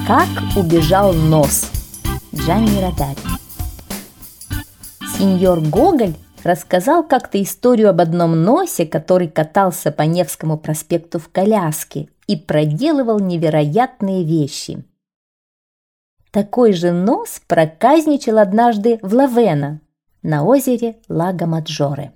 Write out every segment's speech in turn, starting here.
Как убежал нос. Джанни Родари. Сеньор Гоголь рассказал как-то историю об одном носе, который катался по Невскому проспекту в коляске и проделывал невероятные вещи. Такой же нос проказничал однажды в Лавено на озере Лаго-Маджоре.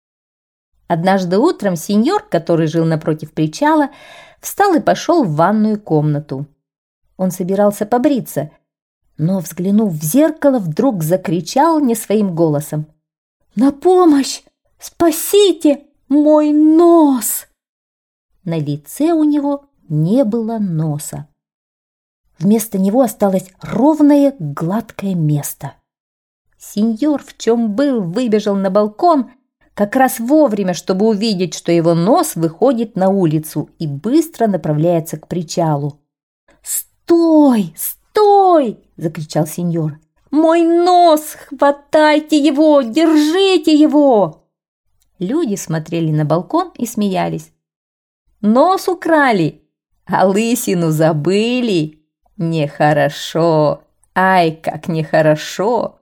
Однажды утром сеньор, который жил напротив причала, встал и пошел в ванную комнату. Он собирался побриться, но, взглянув в зеркало, вдруг закричал не своим голосом: «На помощь! Спасите мой нос!» На лице у него не было носа. Вместо него осталось ровное гладкое место. Сеньор, в чем был, выбежал на балкон как раз вовремя, чтобы увидеть, что его нос выходит на улицу и быстро направляется к причалу. «Стой! Стой!» – закричал сеньор. «Мой нос! Хватайте его! Держите его!» Люди смотрели на балкон и смеялись. «Нос украли, а лысину забыли! Нехорошо! Ай, как нехорошо!»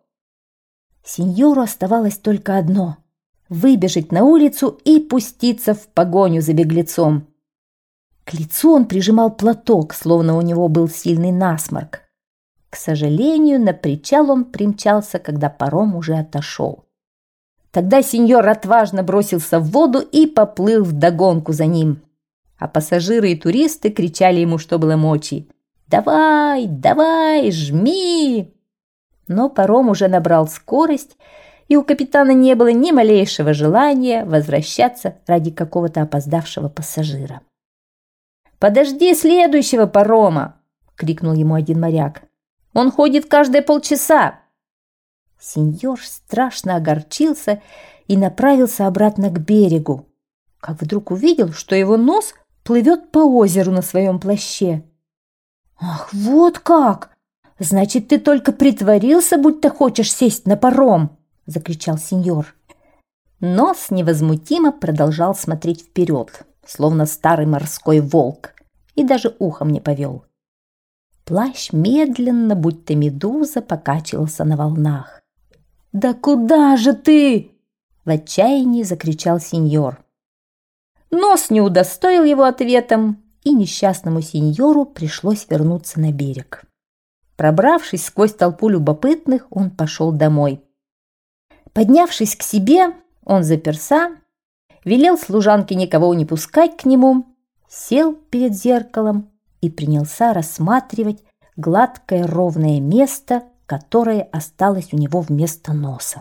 Сеньору оставалось только одно – выбежать на улицу и пуститься в погоню за беглецом. К лицу он прижимал платок, словно у него был сильный насморк. К сожалению, на причал он примчался, когда паром уже отошел. Тогда сеньор отважно бросился в воду и поплыл вдогонку за ним. А пассажиры и туристы кричали ему, что было мочи: «Давай, давай, жми!» Но паром уже набрал скорость, и у капитана не было ни малейшего желания возвращаться ради какого-то опоздавшего пассажира. «Подожди следующего парома!» – крикнул ему один моряк. «Он ходит каждые полчаса!» Сеньор страшно огорчился и направился обратно к берегу, как вдруг увидел, что его нос плывет по озеру на своем плаще. «Ах, вот как! Значит, ты только притворился, будто хочешь сесть на паром!» – закричал сеньор. Нос невозмутимо продолжал смотреть вперед, словно старый морской волк, и даже ухом не повел. Плащ медленно, будто медуза, покачивался на волнах. «Да куда же ты?» – в отчаянии закричал сеньор. Нос не удостоил его ответом, и несчастному сеньору пришлось вернуться на берег. Пробравшись сквозь толпу любопытных, он пошел домой. Поднявшись к себе, он заперся, велел служанке никого не пускать к нему, сел перед зеркалом и принялся рассматривать гладкое ровное место, которое осталось у него вместо носа.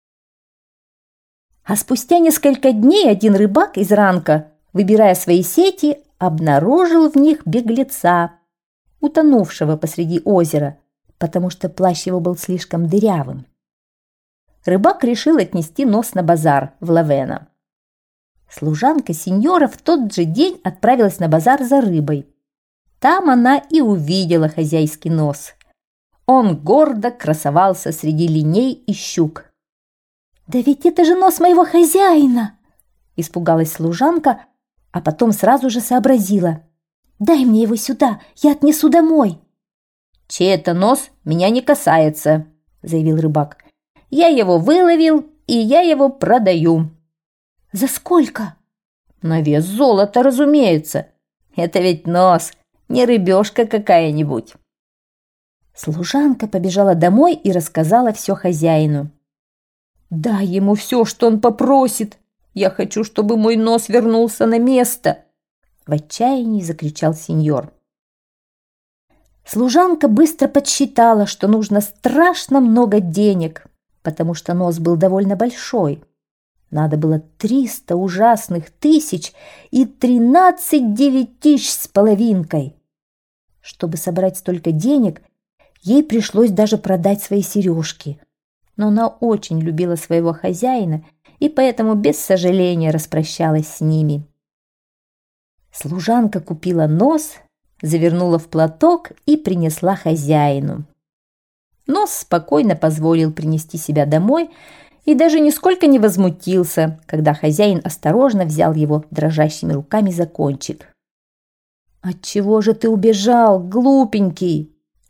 А спустя несколько дней один рыбак из Ранка, выбирая свои сети, обнаружил в них беглеца, утонувшего посреди озера, потому что плащ его был слишком дырявым. Рыбак решил отнести нос на базар в Лавено. Служанка сеньора в тот же день отправилась на базар за рыбой. Там она и увидела хозяйский нос. Он гордо красовался среди линей и щук. «Да ведь это же нос моего хозяина!» – испугалась служанка, а потом сразу же сообразила. «Дай мне его сюда, я отнесу домой». «Чей это нос, меня не касается», – заявил рыбак. «Я его выловил, и я его продаю». «За сколько?» «На вес золота, разумеется. Это ведь нос, не рыбешка какая-нибудь». Служанка побежала домой и рассказала все хозяину. «Дай ему все, что он попросит. Я хочу, чтобы мой нос вернулся на место», – в отчаянии закричал сеньор. Служанка быстро подсчитала, что нужно страшно много денег, потому что нос был довольно большой. Надо было 300 ужасных тысяч и 13 девятищ с половинкой. Чтобы собрать столько денег, ей пришлось даже продать свои сережки. Но она очень любила своего хозяина и поэтому без сожаления распрощалась с ними. Служанка купила нос, завернула в платок и принесла хозяину. Нос спокойно позволил принести себя домой и даже нисколько не возмутился, когда хозяин осторожно взял его дрожащими руками за кончик. «Отчего же ты убежал, глупенький?»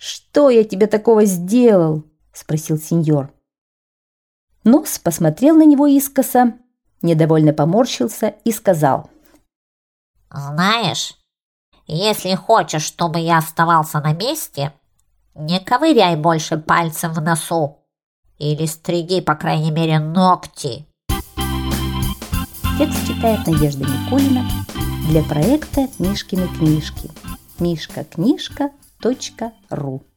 «Что я тебе такого сделал?» – спросил сеньор. Нос посмотрел на него искоса, недовольно поморщился и сказал: «Знаешь, если хочешь, чтобы я оставался на месте, не ковыряй больше пальцем в носу или стриги, по крайней мере, ногти». Текст читает Надежда Никулина для проекта «Мишкины книжки». mishkaknижка.ру